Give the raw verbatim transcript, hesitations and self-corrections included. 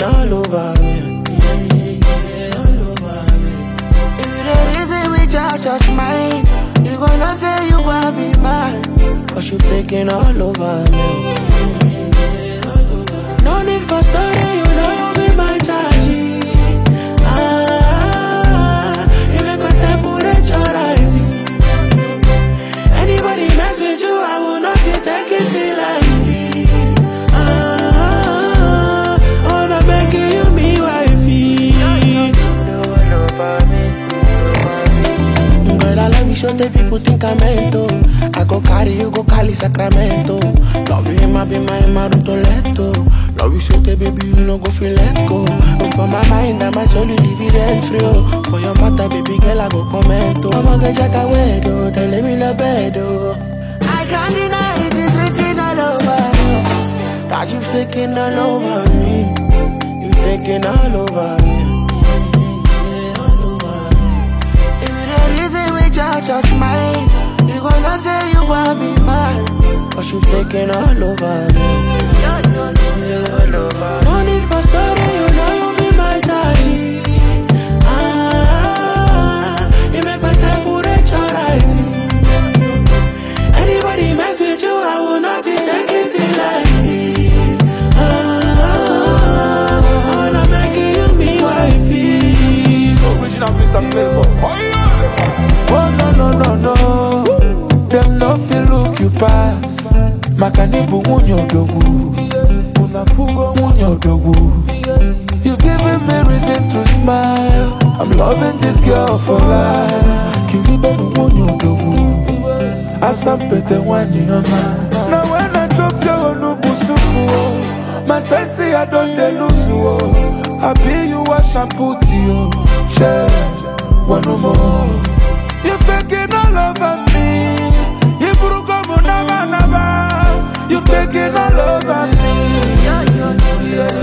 taking all over me. Yeah, yeah, yeah, all over me. If you the reason we just touch mine, you gonna say you wanna be mine, cause you taking all over me. Yeah, yeah, yeah, all over me. No need for story, you know you be my charge. Ah, you make my temperature rising. Anybody mess with you, I will not take it till I leave. Ah, I wanna make you me wifey. Girl, I love you, so the people think I'm mento. I go carry you, go Cali, Sacramento. Love you, Emma, be my Emma, Rutoletto. Love you, so the baby, you know, go feel let's go. Up on my mind, and my soul, you leave it rent free. For your matter, baby girl, I go comment. I'm gonna check a wedo, tell me no bedo. I can't deny it, it's written all over me, that you've taken all over me. You've taken all over me. Touch mine, you gonna say you wanna be mine, cause you taking all over me. All over. No need for story, you know you be my daddy. Ah, you make my temperature rising. Anybody mess with you, I will not take it till I leave. Ah, I wanna make you me wifey. Original Mister Flavor. Oh yeah. Oh no no no no, them no feel look you pass. Makanibu munyo dogu, unafugo munyo dogu. You've given me reason to smile. I'm loving this girl for life. Kiribe munyo dogu, asampete wani yoma. Now when I drop your onubusuku, my sense I don't de lose. I be you wash and put you, share one more. You're taking all over me. You broke up on You're taking all over me. Yeah, yeah, yeah.